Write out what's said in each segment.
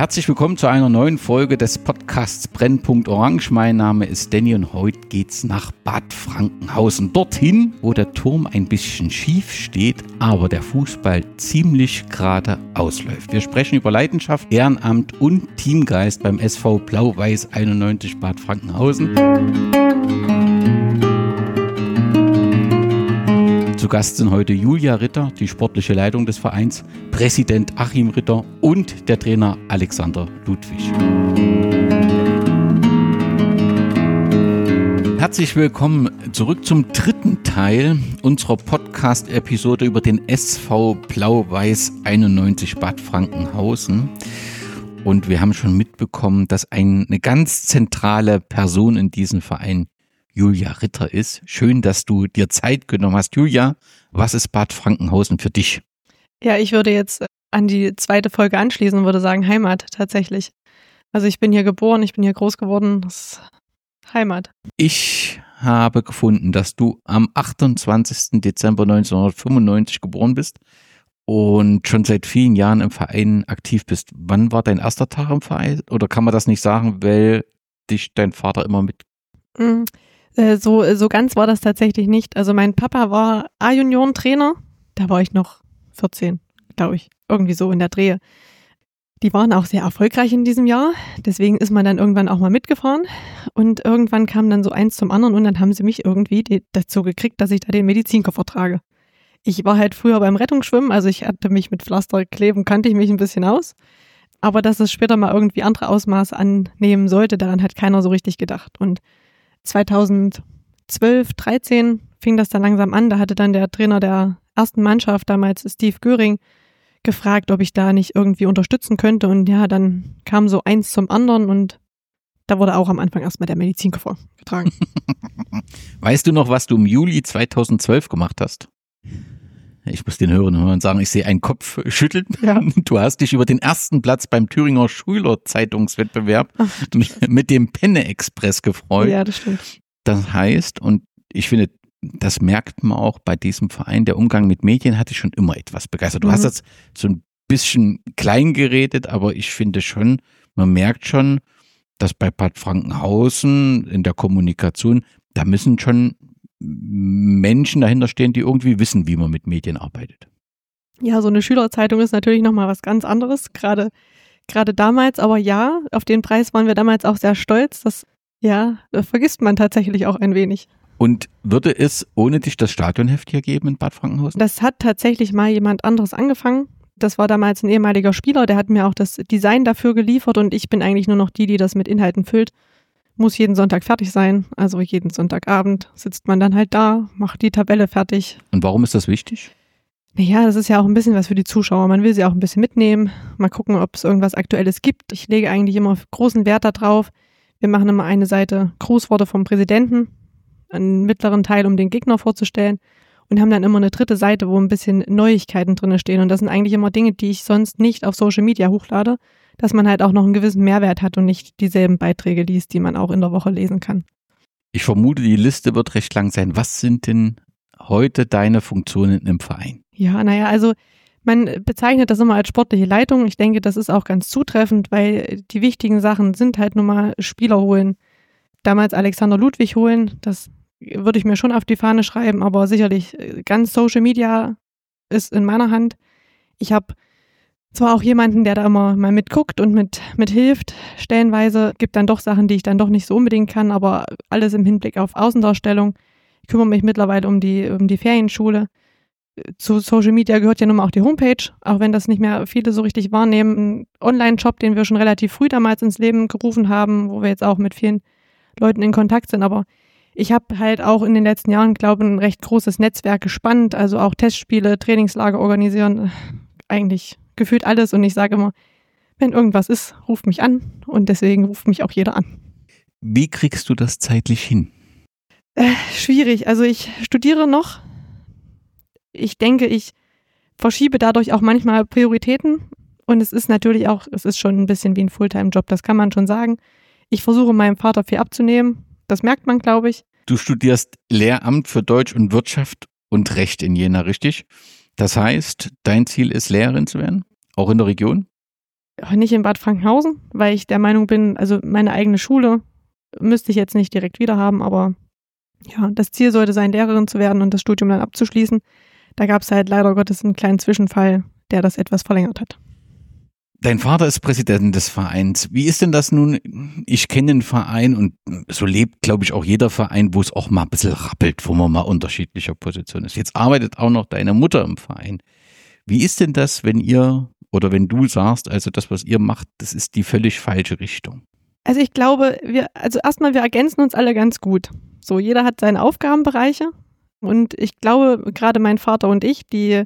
Herzlich willkommen zu einer neuen Folge des Podcasts Brennpunkt Orange. Mein Name ist Danny und heute geht's nach Bad Frankenhausen. Dorthin, wo der Turm ein bisschen schief steht, aber der Fußball ziemlich gerade ausläuft. Wir sprechen über Leidenschaft, Ehrenamt und Teamgeist beim SV Blau-Weiß 91 Bad Frankenhausen. Zu Gast sind heute Julia Ritter, die sportliche Leitung des Vereins, Präsident Achim Ritter und der Trainer Alexander Ludwig. Herzlich willkommen zurück zum dritten Teil unserer Podcast-Episode über den SV Blau-Weiß 91 Bad Frankenhausen. Und wir haben schon mitbekommen, dass eine ganz zentrale Person in diesem Verein Julia Ritter ist. Schön, dass du dir Zeit genommen hast. Julia, was ist Bad Frankenhausen für dich? Ja, ich würde jetzt an die zweite Folge anschließen und würde sagen Heimat tatsächlich. Also ich bin hier geboren, ich bin hier groß geworden, das ist Heimat. Ich habe gefunden, dass du am 28. Dezember 1995 geboren bist und schon seit vielen Jahren im Verein aktiv bist. Wann war dein erster Tag im Verein? Oder kann man das nicht sagen, weil dich dein Vater immer mit... So ganz war das tatsächlich nicht. Also mein Papa war A-Junioren-Trainer, da war ich noch 14, glaube ich, irgendwie so in der Drehe. Die waren auch sehr erfolgreich in diesem Jahr, deswegen ist man dann irgendwann auch mal mitgefahren und irgendwann kam dann so eins zum anderen und dann haben sie mich irgendwie dazu gekriegt, dass ich da den Medizinkoffer trage. Ich war halt früher beim Rettungsschwimmen, also ich hatte mich mit Pflasterkleben, kannte ich mich ein bisschen aus, aber dass es später mal irgendwie andere Ausmaße annehmen sollte, daran hat keiner so richtig gedacht. Und 2012, 13 fing das dann langsam an. Da hatte dann der Trainer der ersten Mannschaft, damals Steve Göring, gefragt, ob ich da nicht irgendwie unterstützen könnte. Und ja, dann kam so eins zum anderen und da wurde auch am Anfang erstmal der Medizinkoffer getragen. Weißt du noch, was du im Juli 2012 gemacht hast? Ich muss den Hörern und Hörern sagen, ich sehe einen Kopf schütteln. Ja. Du hast dich über den ersten Platz beim Thüringer Schülerzeitungswettbewerb mit dem Penne-Express gefreut. Ja, das stimmt. Das heißt, und ich finde, das merkt man auch bei diesem Verein, der Umgang mit Medien hat dich schon immer etwas begeistert. Du hast jetzt so ein bisschen klein geredet, aber ich finde schon, man merkt schon, dass bei Bad Frankenhausen in der Kommunikation, da müssen schon Menschen dahinter stehen, die irgendwie wissen, wie man mit Medien arbeitet. Ja, so eine Schülerzeitung ist natürlich nochmal was ganz anderes, gerade damals. Aber ja, auf den Preis waren wir damals auch sehr stolz. Das vergisst man tatsächlich auch ein wenig. Und würde es ohne dich das Stadionheft hier geben in Bad Frankenhausen? Das hat tatsächlich mal jemand anderes angefangen. Das war damals ein ehemaliger Spieler, der hat mir auch das Design dafür geliefert und ich bin eigentlich nur noch die das mit Inhalten füllt. Muss jeden Sonntag fertig sein, also jeden Sonntagabend sitzt man dann halt da, macht die Tabelle fertig. Und warum ist das wichtig? Naja, das ist ja auch ein bisschen was für die Zuschauer. Man will sie auch ein bisschen mitnehmen, mal gucken, ob es irgendwas Aktuelles gibt. Ich lege eigentlich immer großen Wert darauf. Wir machen immer eine Seite Grußworte vom Präsidenten, einen mittleren Teil, um den Gegner vorzustellen und haben dann immer eine dritte Seite, wo ein bisschen Neuigkeiten drin stehen. Und das sind eigentlich immer Dinge, die ich sonst nicht auf Social Media hochlade, dass man halt auch noch einen gewissen Mehrwert hat und nicht dieselben Beiträge liest, die man auch in der Woche lesen kann. Ich vermute, die Liste wird recht lang sein. Was sind denn heute deine Funktionen im Verein? Ja, also man bezeichnet das immer als sportliche Leitung. Ich denke, das ist auch ganz zutreffend, weil die wichtigen Sachen sind halt nun mal Spieler holen. Damals Alexander Ludwig holen, das würde ich mir schon auf die Fahne schreiben, aber sicherlich ganz Social Media ist in meiner Hand. Ich habe zwar auch jemanden, der da immer mal mitguckt und mit hilft, stellenweise gibt dann doch Sachen, die ich dann doch nicht so unbedingt kann, aber alles im Hinblick auf Außendarstellung. Ich kümmere mich mittlerweile um die Ferienschule. Zu Social Media gehört ja nun mal auch die Homepage, auch wenn das nicht mehr viele so richtig wahrnehmen. Ein Online-Shop, den wir schon relativ früh damals ins Leben gerufen haben, wo wir jetzt auch mit vielen Leuten in Kontakt sind, aber ich habe halt auch in den letzten Jahren, glaube ich, ein recht großes Netzwerk gespannt, also auch Testspiele, Trainingslager organisieren, eigentlich gefühlt alles und ich sage immer, wenn irgendwas ist, ruft mich an und deswegen ruft mich auch jeder an. Wie kriegst du das zeitlich hin? Schwierig, also ich studiere noch. Ich denke, ich verschiebe dadurch auch manchmal Prioritäten und es ist natürlich auch, es ist schon ein bisschen wie ein Fulltime-Job, das kann man schon sagen. Ich versuche meinem Vater viel abzunehmen, das merkt man, glaube ich. Du studierst Lehramt für Deutsch und Wirtschaft und Recht in Jena, richtig? Das heißt, dein Ziel ist, Lehrerin zu werden? Auch in der Region? Nicht in Bad Frankenhausen, weil ich der Meinung bin, also meine eigene Schule müsste ich jetzt nicht direkt wieder haben, aber ja, das Ziel sollte sein, Lehrerin zu werden und das Studium dann abzuschließen. Da gab es halt leider Gottes einen kleinen Zwischenfall, der das etwas verlängert hat. Dein Vater ist Präsident des Vereins. Wie ist denn das nun? Ich kenne den Verein und so lebt, glaube ich, auch jeder Verein, wo es auch mal ein bisschen rappelt, wo man mal unterschiedlicher Position ist. Jetzt arbeitet auch noch deine Mutter im Verein. Wie ist denn das, wenn ihr oder wenn du sagst, also das, was ihr macht, das ist die völlig falsche Richtung? Also ich glaube, wir ergänzen uns alle ganz gut. So, jeder hat seine Aufgabenbereiche und ich glaube, gerade mein Vater und ich, die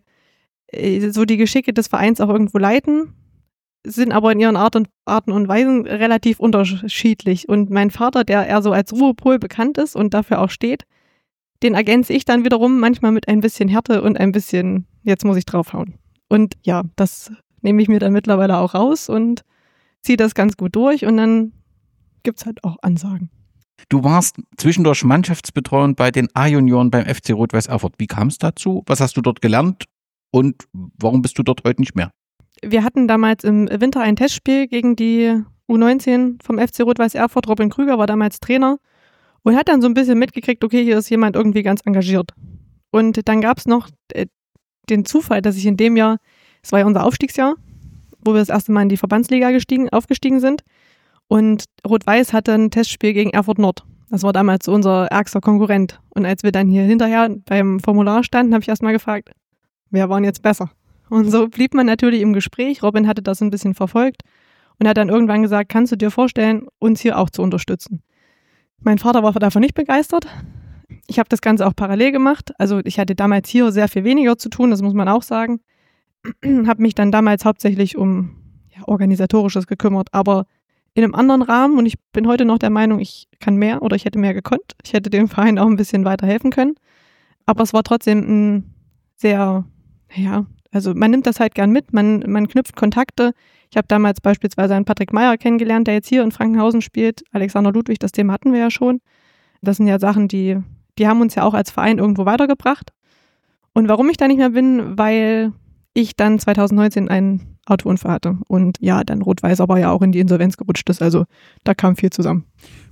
so die Geschicke des Vereins auch irgendwo leiten, sind aber in ihren Arten und Weisen relativ unterschiedlich. Und mein Vater, der eher so als Ruhepol bekannt ist und dafür auch steht, den ergänze ich dann wiederum manchmal mit ein bisschen Härte und ein bisschen, jetzt muss ich draufhauen. Und ja, das nehme ich mir dann mittlerweile auch raus und ziehe das ganz gut durch und dann gibt es halt auch Ansagen. Du warst zwischendurch Mannschaftsbetreuung bei den A-Junioren beim FC Rot-Weiß Erfurt. Wie kam es dazu? Was hast du dort gelernt und warum bist du dort heute nicht mehr? Wir hatten damals im Winter ein Testspiel gegen die U19 vom FC Rot-Weiß Erfurt. Robin Krüger war damals Trainer und hat dann so ein bisschen mitgekriegt, okay, hier ist jemand irgendwie ganz engagiert. Und dann gab es noch den Zufall, dass ich in dem Jahr, es war ja unser Aufstiegsjahr, wo wir das erste Mal in die Verbandsliga aufgestiegen sind. Und Rot-Weiß hatte ein Testspiel gegen Erfurt Nord. Das war damals so unser ärgster Konkurrent. Und als wir dann hier hinterher beim Formular standen, habe ich erst mal gefragt, wer waren jetzt besser? Und so blieb man natürlich im Gespräch. Robin hatte das ein bisschen verfolgt und hat dann irgendwann gesagt, kannst du dir vorstellen, uns hier auch zu unterstützen? Mein Vater war davon nicht begeistert. Ich habe das Ganze auch parallel gemacht. Also ich hatte damals hier sehr viel weniger zu tun, das muss man auch sagen. Habe mich dann damals hauptsächlich um Organisatorisches gekümmert, aber in einem anderen Rahmen und ich bin heute noch der Meinung, ich kann mehr oder ich hätte mehr gekonnt. Ich hätte dem Verein auch ein bisschen weiterhelfen können. Aber es war trotzdem ein sehr, also man nimmt das halt gern mit, man knüpft Kontakte. Ich habe damals beispielsweise einen Patrick Meyer kennengelernt, der jetzt hier in Frankenhausen spielt. Alexander Ludwig, das Thema hatten wir ja schon. Das sind ja Sachen, die haben uns ja auch als Verein irgendwo weitergebracht. Und warum ich da nicht mehr bin, weil ich dann 2019 einen Autounfall hatte und ja, dann Rot-Weiß aber ja auch in die Insolvenz gerutscht ist. Also da kam viel zusammen.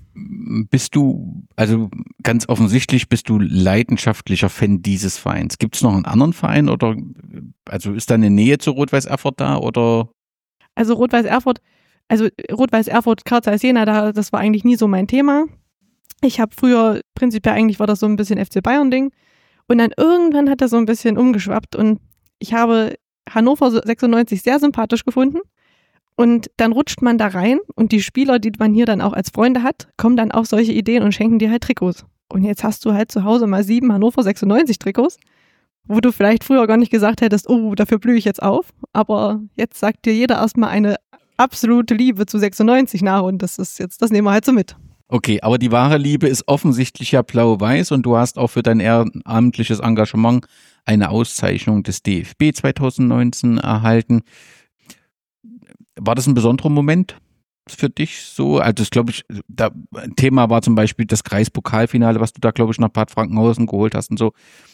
Bist du, also ganz offensichtlich bist du leidenschaftlicher Fan dieses Vereins. Gibt es noch einen anderen Verein oder also ist da eine Nähe zu Rot-Weiß Erfurt da oder? Also Rot-Weiß Erfurt, Carl Zeiss Jena, das war eigentlich nie so mein Thema. Ich habe früher, prinzipiell eigentlich war das so ein bisschen FC Bayern-Ding und dann irgendwann hat das so ein bisschen umgeschwappt und ich habe Hannover 96 sehr sympathisch gefunden und dann rutscht man da rein und die Spieler, die man hier dann auch als Freunde hat, kommen dann auf solche Ideen und schenken dir halt Trikots. Und jetzt hast du halt zu Hause mal 7 Hannover 96 Trikots, wo du vielleicht früher gar nicht gesagt hättest, oh, dafür blühe ich jetzt auf, aber jetzt sagt dir jeder erstmal eine absolute Liebe zu 96 nach und das nehmen wir halt so mit. Okay, aber die wahre Liebe ist offensichtlich ja blau-weiß und du hast auch für dein ehrenamtliches Engagement eine Auszeichnung des DFB 2019 erhalten. War das ein besonderer Moment für dich so? Also das glaube ich, Thema war zum Beispiel das Kreispokalfinale, was du da glaube ich nach Bad Frankenhausen geholt hast und so.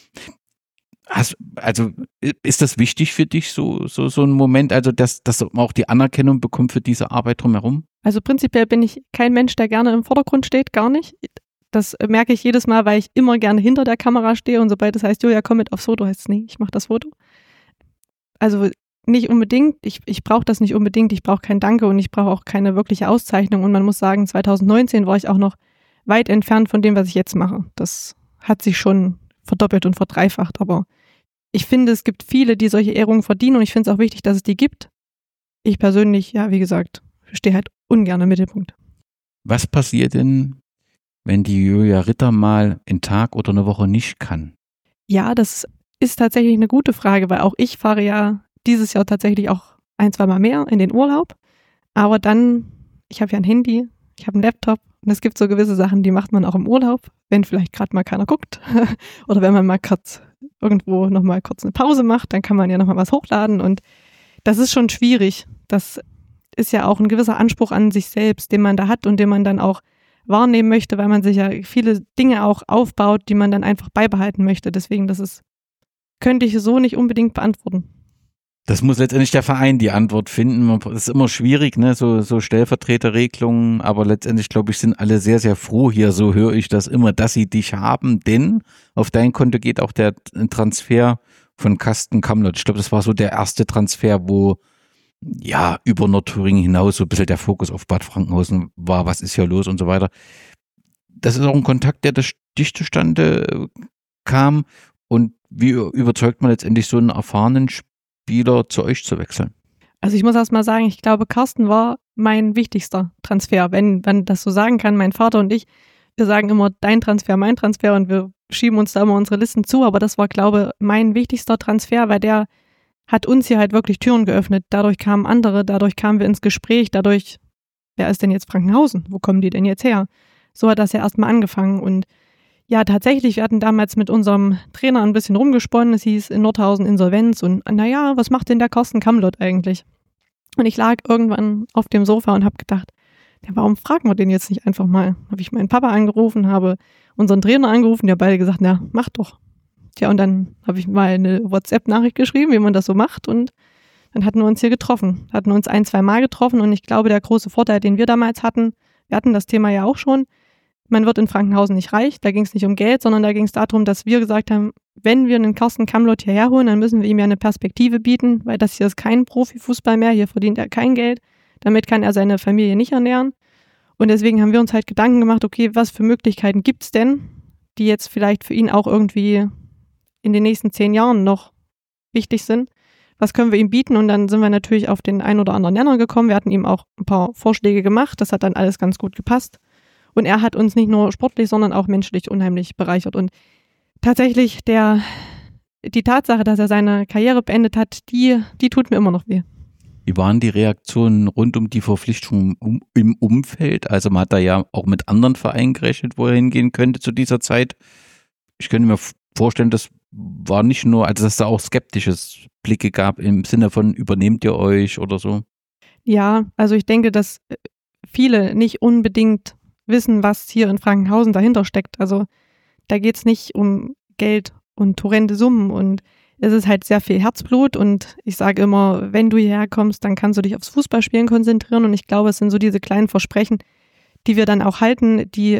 Also ist das wichtig für dich, so ein Moment, also dass man auch die Anerkennung bekommt für diese Arbeit drumherum? Also prinzipiell bin ich kein Mensch, der gerne im Vordergrund steht, gar nicht. Das merke ich jedes Mal, weil ich immer gerne hinter der Kamera stehe und sobald es heißt, Julia, komm mit aufs Foto, heißt es, nee, ich mache das Foto. Also nicht unbedingt, ich brauche das nicht unbedingt, ich brauche kein Danke und ich brauche auch keine wirkliche Auszeichnung und man muss sagen, 2019 war ich auch noch weit entfernt von dem, was ich jetzt mache. Das hat sich schon verdoppelt und verdreifacht, aber ich finde, es gibt viele, die solche Ehrungen verdienen und ich finde es auch wichtig, dass es die gibt. Ich persönlich, ja, wie gesagt, stehe halt ungern im Mittelpunkt. Was passiert denn, wenn die Julia Ritter mal einen Tag oder eine Woche nicht kann? Ja, das ist tatsächlich eine gute Frage, weil auch ich fahre ja dieses Jahr tatsächlich auch 1-2 Mal mehr in den Urlaub. Aber dann, ich habe ja ein Handy, ich habe einen Laptop und es gibt so gewisse Sachen, die macht man auch im Urlaub, wenn vielleicht gerade mal keiner guckt oder wenn man mal kurz irgendwo nochmal kurz eine Pause macht, dann kann man ja nochmal was hochladen und das ist schon schwierig. Das ist ja auch ein gewisser Anspruch an sich selbst, den man da hat und den man dann auch wahrnehmen möchte, weil man sich ja viele Dinge auch aufbaut, die man dann einfach beibehalten möchte. Deswegen, könnte ich so nicht unbedingt beantworten. Das muss letztendlich der Verein die Antwort finden. Das ist immer schwierig, ne, so Stellvertreterregelungen, aber letztendlich, glaube ich, sind alle sehr, sehr froh hier, so höre ich das immer, dass sie dich haben, denn auf dein Konto geht auch der Transfer von Carsten Kamlott. Ich glaube, das war so der erste Transfer, wo ja über Nordthüringen hinaus so ein bisschen der Fokus auf Bad Frankenhausen war, was ist hier los und so weiter. Das ist auch ein Kontakt, der durch dich zustande kam, und wie überzeugt man letztendlich so einen erfahrenen Spieler zu euch zu wechseln? Also ich muss erst mal sagen, ich glaube, Carsten war mein wichtigster Transfer, wenn man das so sagen kann. Mein Vater und ich, wir sagen immer dein Transfer, mein Transfer, und wir schieben uns da immer unsere Listen zu, aber das war, glaube ich, mein wichtigster Transfer, weil der hat uns hier halt wirklich Türen geöffnet. Dadurch kamen andere, dadurch kamen wir ins Gespräch, dadurch, wer ist denn jetzt Frankenhausen? Wo kommen die denn jetzt her? So hat das ja erstmal angefangen. Und ja, tatsächlich, wir hatten damals mit unserem Trainer ein bisschen rumgesponnen. Es hieß in Nordhausen Insolvenz und naja, was macht denn der Carsten Kamlott eigentlich? Und ich lag irgendwann auf dem Sofa und habe gedacht, ja, warum fragen wir den jetzt nicht einfach mal? Habe ich meinen Papa angerufen, habe unseren Trainer angerufen, die haben beide gesagt, na, mach doch. Tja, und dann habe ich mal eine WhatsApp-Nachricht geschrieben, wie man das so macht, und dann hatten wir uns hier getroffen. Hatten uns 1-2 Mal getroffen, und ich glaube, der große Vorteil, den wir damals hatten, wir hatten das Thema ja auch schon, man wird in Frankenhausen nicht reich, da ging es nicht um Geld, sondern da ging es darum, dass wir gesagt haben, wenn wir einen Carsten Kamlott hierher holen, dann müssen wir ihm ja eine Perspektive bieten, weil das hier ist kein Profifußball mehr, hier verdient er kein Geld, damit kann er seine Familie nicht ernähren. Und deswegen haben wir uns halt Gedanken gemacht, okay, was für Möglichkeiten gibt's denn, die jetzt vielleicht für ihn auch irgendwie in den nächsten 10 Jahren noch wichtig sind. Was können wir ihm bieten? Und dann sind wir natürlich auf den einen oder anderen Nenner gekommen. Wir hatten ihm auch ein paar Vorschläge gemacht. Das hat dann alles ganz gut gepasst. Und er hat uns nicht nur sportlich, sondern auch menschlich unheimlich bereichert. Und tatsächlich die Tatsache, dass er seine Karriere beendet hat, die tut mir immer noch weh. Wie waren die Reaktionen rund um die Verpflichtung im Umfeld? Also man hat da ja auch mit anderen Vereinen gerechnet, wo er hingehen könnte zu dieser Zeit. Ich könnte mir vorstellen, das war nicht nur, also dass da auch skeptisches Blicke gab im Sinne von, übernehmt ihr euch oder so? Ja, also ich denke, dass viele nicht unbedingt wissen, was hier in Frankenhausen dahinter steckt. Also da geht es nicht um Geld und horrende Summen, und es ist halt sehr viel Herzblut, und ich sage immer, wenn du hierher kommst, dann kannst du dich aufs Fußballspielen konzentrieren, und ich glaube, es sind so diese kleinen Versprechen, die wir dann auch halten, die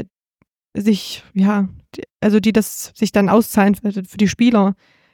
sich, ja, also die das sich dann auszahlen für die Spieler.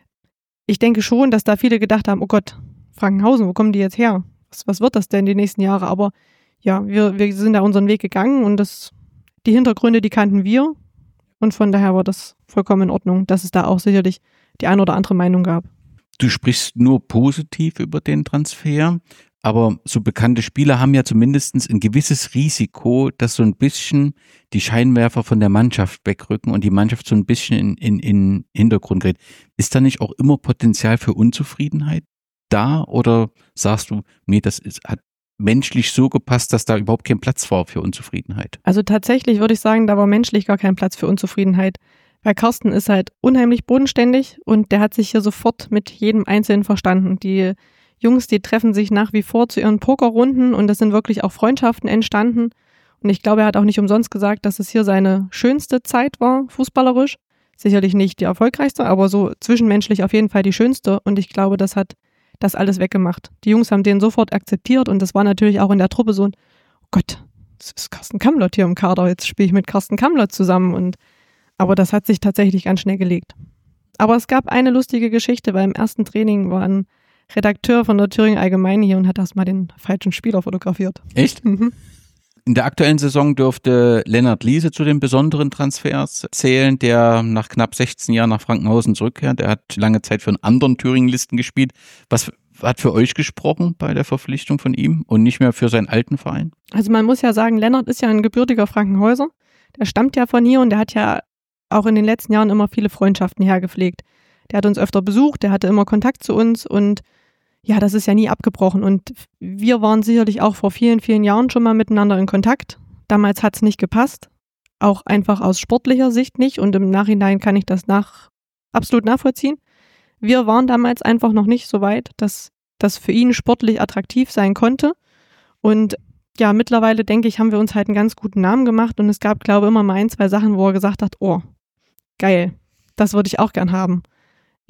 Ich denke schon, dass da viele gedacht haben, oh Gott, Frankenhausen, wo kommen die jetzt her? Was wird das denn die nächsten Jahre? Aber ja, wir sind da unseren Weg gegangen, und die Hintergründe, die kannten wir, und von daher war das vollkommen in Ordnung, dass es da auch sicherlich die ein oder andere Meinung gab. Du sprichst nur positiv über den Transfer, aber so bekannte Spieler haben ja zumindest ein gewisses Risiko, dass so ein bisschen die Scheinwerfer von der Mannschaft wegrücken und die Mannschaft so ein bisschen in Hintergrund gerät. Ist da nicht auch immer Potenzial für Unzufriedenheit da, oder sagst du, nee, hat menschlich so gepasst, dass da überhaupt kein Platz war für Unzufriedenheit? Also tatsächlich würde ich sagen, da war menschlich gar kein Platz für Unzufriedenheit. Weil Carsten ist halt unheimlich bodenständig, und der hat sich hier sofort mit jedem Einzelnen verstanden. Die Jungs, die treffen sich nach wie vor zu ihren Pokerrunden, und es sind wirklich auch Freundschaften entstanden. Und ich glaube, er hat auch nicht umsonst gesagt, dass es hier seine schönste Zeit war, fußballerisch. Sicherlich nicht die erfolgreichste, aber so zwischenmenschlich auf jeden Fall die schönste. Und ich glaube, das hat das alles weggemacht. Die Jungs haben den sofort akzeptiert, und das war natürlich auch in der Truppe so ein, oh Gott, das ist Carsten Kamlott hier im Kader, jetzt spiele ich mit Carsten Kamlott zusammen. Aber das hat sich tatsächlich ganz schnell gelegt. Aber es gab eine lustige Geschichte, weil im ersten Training war ein Redakteur von der Thüringer Allgemeine hier und hat erstmal den falschen Spieler fotografiert. Echt? Mhm. In der aktuellen Saison dürfte Lennart Liese zu den besonderen Transfers zählen, der nach knapp 16 Jahren nach Frankenhausen zurückkehrt. Er hat lange Zeit für einen anderen Thüringen-Listen gespielt. Was hat für euch gesprochen bei der Verpflichtung von ihm und nicht mehr für seinen alten Verein? Also man muss ja sagen, Lennart ist ja ein gebürtiger Frankenhäuser. Der stammt ja von hier, und der hat ja auch in den letzten Jahren immer viele Freundschaften hergepflegt. Der hat uns öfter besucht, der hatte immer Kontakt zu uns, und ja, das ist ja nie abgebrochen. Und wir waren sicherlich auch vor vielen, vielen Jahren schon mal miteinander in Kontakt. Damals hat es nicht gepasst, auch einfach aus sportlicher Sicht nicht, und im Nachhinein kann ich das absolut nachvollziehen. Wir waren damals einfach noch nicht so weit, dass das für ihn sportlich attraktiv sein konnte. Und ja, mittlerweile, denke ich, haben wir uns halt einen ganz guten Namen gemacht, und es gab, glaube ich, immer mal 1, 2 Sachen, wo er gesagt hat, oh, geil, das würde ich auch gern haben.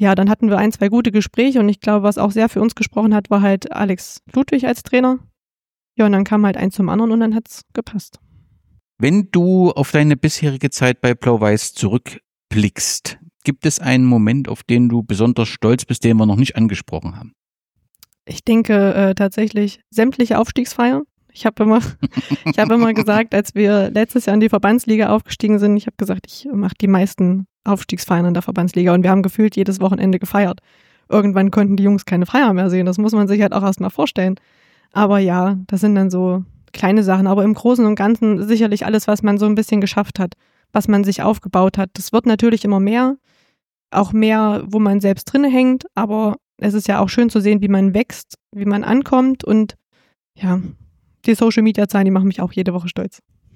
ja, dann hatten wir 1, 2 gute Gespräche und ich glaube, was auch sehr für uns gesprochen hat, war halt Alex Ludwig als Trainer. Ja, und dann kam halt eins zum anderen und dann hat's gepasst. Wenn du auf deine bisherige Zeit bei Blau-Weiß zurückblickst, gibt es einen Moment, auf den du besonders stolz bist, den wir noch nicht angesprochen haben? Ich denke tatsächlich sämtliche Aufstiegsfeiern. Ich habe immer gesagt, als wir letztes Jahr in die Verbandsliga aufgestiegen sind, ich habe gesagt, ich mache die meisten Aufstiegsfeiern in der Verbandsliga und wir haben gefühlt jedes Wochenende gefeiert. Irgendwann konnten die Jungs keine Feier mehr sehen, das muss man sich halt auch erstmal vorstellen. Aber ja, das sind dann so kleine Sachen, aber im Großen und Ganzen sicherlich alles, was man so ein bisschen geschafft hat, was man sich aufgebaut hat. Das wird natürlich immer mehr, auch mehr, wo man selbst drin hängt, aber es ist ja auch schön zu sehen, wie man wächst, wie man ankommt und ja, die Social-Media-Zahlen, die machen mich auch jede Woche stolz.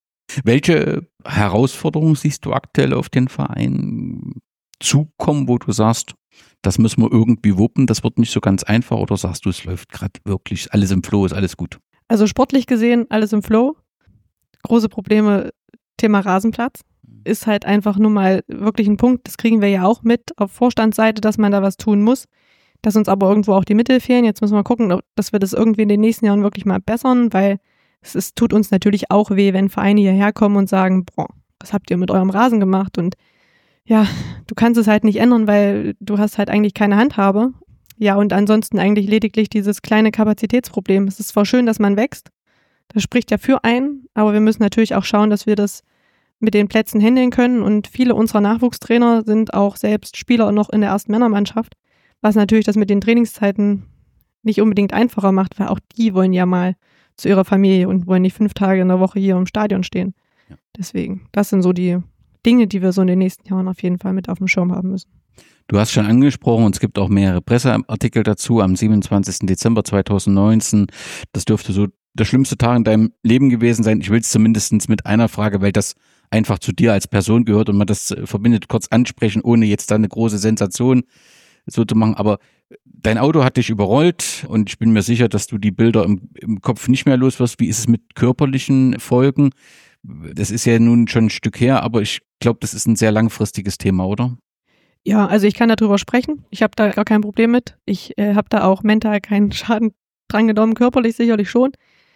Welche Herausforderungen siehst du aktuell auf den Verein zukommen, wo du sagst, das müssen wir irgendwie wuppen, das wird nicht so ganz einfach, oder sagst du, es läuft gerade wirklich alles im Flow, ist alles gut? Also sportlich gesehen, alles im Flow. Große Probleme, Thema Rasenplatz, ist halt einfach nur mal wirklich ein Punkt, das kriegen wir ja auch mit auf Vorstandsseite, dass man da was tun muss, dass uns aber irgendwo auch die Mittel fehlen. Jetzt müssen wir gucken, dass wir das irgendwie in den nächsten Jahren wirklich mal bessern, weil es tut uns natürlich auch weh, wenn Vereine hierher kommen und sagen, boah, was habt ihr mit eurem Rasen gemacht? Und ja, du kannst es halt nicht ändern, weil du hast halt eigentlich keine Handhabe. Ja, und ansonsten eigentlich lediglich dieses kleine Kapazitätsproblem. Es ist zwar schön, dass man wächst, das spricht ja für einen, aber wir müssen natürlich auch schauen, dass wir das mit den Plätzen handeln können und viele unserer Nachwuchstrainer sind auch selbst Spieler noch in der ersten Männermannschaft, was natürlich das mit den Trainingszeiten nicht unbedingt einfacher macht, weil auch die wollen ja mal zu ihrer Familie und wollen nicht 5 Tage in der Woche hier im Stadion stehen. Ja. Deswegen, das sind so die Dinge, die wir so in den nächsten Jahren auf jeden Fall mit auf dem Schirm haben müssen. Du hast schon angesprochen, und es gibt auch mehrere Presseartikel dazu am 27. Dezember 2019. Das dürfte so der schlimmste Tag in deinem Leben gewesen sein. Ich will es zumindest mit einer Frage, weil das einfach zu dir als Person gehört und man das verbindet, kurz ansprechen, ohne jetzt da eine große Sensation so zu machen. Aber dein Auto hat dich überrollt und ich bin mir sicher, dass du die Bilder im Kopf nicht mehr los wirst. Wie ist es mit körperlichen Folgen? Das ist ja nun schon ein Stück her, aber ich glaube, das ist ein sehr langfristiges Thema, oder? Ja, also ich kann darüber sprechen. Ich habe da gar kein Problem mit. Ich habe da auch mental keinen Schaden dran genommen, körperlich sicherlich schon.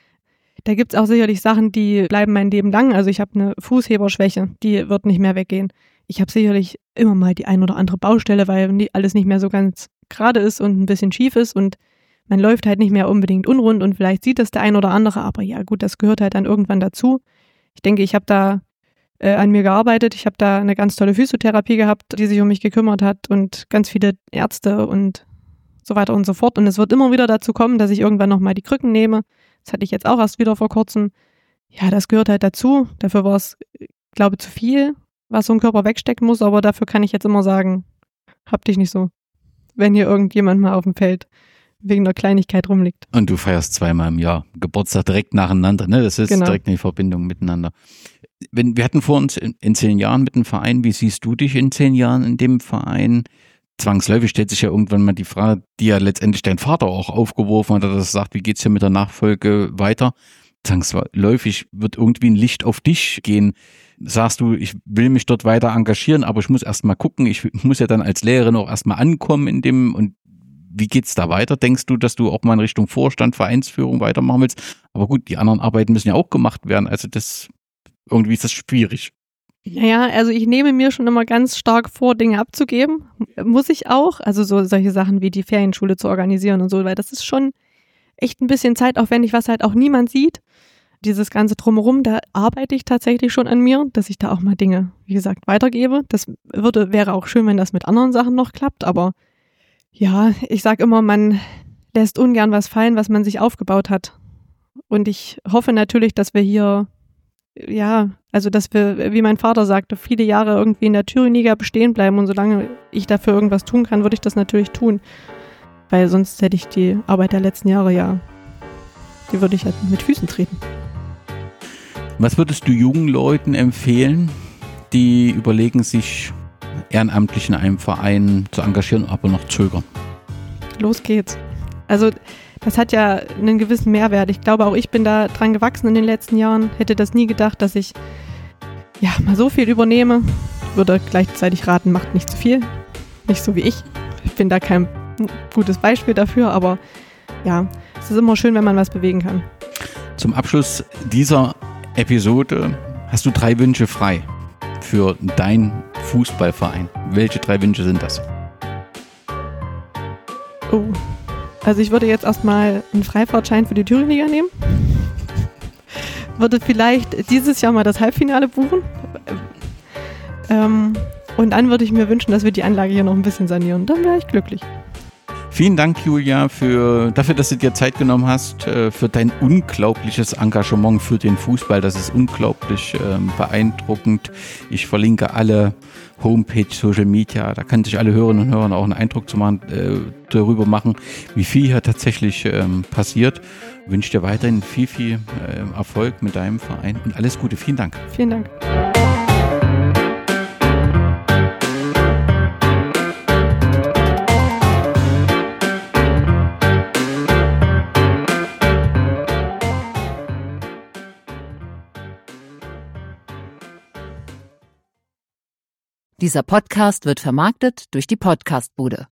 Da gibt's auch sicherlich Sachen, die bleiben mein Leben lang. Also ich habe eine Fußheberschwäche, die wird nicht mehr weggehen. Ich habe sicherlich immer mal die ein oder andere Baustelle, weil alles nicht mehr so ganz gerade ist und ein bisschen schief ist und man läuft halt nicht mehr unbedingt unrund und vielleicht sieht das der ein oder andere, aber ja gut, das gehört halt dann irgendwann dazu. Ich denke, ich habe da an mir gearbeitet. Ich habe da eine ganz tolle Physiotherapie gehabt, die sich um mich gekümmert hat und ganz viele Ärzte und so weiter und so fort. Und es wird immer wieder dazu kommen, dass ich irgendwann nochmal die Krücken nehme. Das hatte ich jetzt auch erst wieder vor kurzem. Ja, das gehört halt dazu. Dafür war es, glaube ich, zu viel, was so ein Körper wegstecken muss. Aber dafür kann ich jetzt immer sagen, hab dich nicht so, wenn hier irgendjemand mal auf dem Feld wegen einer Kleinigkeit rumliegt. Und du feierst 2-mal im Jahr Geburtstag direkt nacheinander, ne? Das ist genau. Direkt eine Verbindung miteinander. Wir hatten vor uns in 10 Jahren mit dem Verein, wie siehst du dich in 10 Jahren in dem Verein? Zwangsläufig stellt sich ja irgendwann mal die Frage, die ja letztendlich dein Vater auch aufgeworfen hat, dass er sagt, wie geht's hier mit der Nachfolge weiter? Zwangsläufig wird irgendwie ein Licht auf dich gehen. Sagst du, ich will mich dort weiter engagieren, aber ich muss erst mal gucken, ich muss ja dann als Lehrerin auch erst mal ankommen in dem, und wie geht's da weiter? Denkst du, dass du auch mal in Richtung Vorstand, Vereinsführung weitermachen willst? Aber gut, die anderen Arbeiten müssen ja auch gemacht werden, also irgendwie ist das schwierig. Naja, also ich nehme mir schon immer ganz stark vor, Dinge abzugeben. Muss ich auch. Also so solche Sachen wie die Ferienschule zu organisieren und so, weil das ist schon echt ein bisschen zeitaufwendig, was halt auch niemand sieht. Dieses ganze Drumherum, da arbeite ich tatsächlich schon an mir, dass ich da auch mal Dinge, wie gesagt, weitergebe. Das wäre auch schön, wenn das mit anderen Sachen noch klappt, aber ja, ich sag immer, man lässt ungern was fallen, was man sich aufgebaut hat. Und ich hoffe natürlich, dass wir hier also dass wir, wie mein Vater sagte, viele Jahre irgendwie in der Thüringen-Liga bestehen bleiben und solange ich dafür irgendwas tun kann, würde ich das natürlich tun. Weil sonst hätte ich die Arbeit der letzten Jahre die würde ich halt mit Füßen treten. Was würdest du jungen Leuten empfehlen, die überlegen, sich ehrenamtlich in einem Verein zu engagieren, aber noch zögern? Los geht's. Also das hat ja einen gewissen Mehrwert. Ich glaube, auch ich bin da dran gewachsen in den letzten Jahren. Hätte das nie gedacht, dass ich mal so viel übernehme. Würde gleichzeitig raten, macht nicht zu viel. Nicht so wie ich. Ich bin da kein gutes Beispiel dafür, aber ja, es ist immer schön, wenn man was bewegen kann. Zum Abschluss dieser Episode hast du 3 Wünsche frei für deinen Fußballverein. Welche 3 Wünsche sind das? Oh, also ich würde jetzt erstmal einen Freifahrtschein für die Thüringenliga nehmen. Würde vielleicht dieses Jahr mal das Halbfinale buchen. Und dann würde ich mir wünschen, dass wir die Anlage hier noch ein bisschen sanieren. Dann wäre ich glücklich. Vielen Dank, Julia, dafür, dass du dir Zeit genommen hast, für dein unglaubliches Engagement für den Fußball. Das ist unglaublich beeindruckend. Ich verlinke alle Homepage, Social Media. Da können sich alle Hörerinnen und Hörer auch einen Eindruck darüber machen, wie viel hier tatsächlich passiert. Ich wünsche dir weiterhin viel Erfolg mit deinem Verein und alles Gute. Vielen Dank. Vielen Dank. Dieser Podcast wird vermarktet durch die Podcastbude.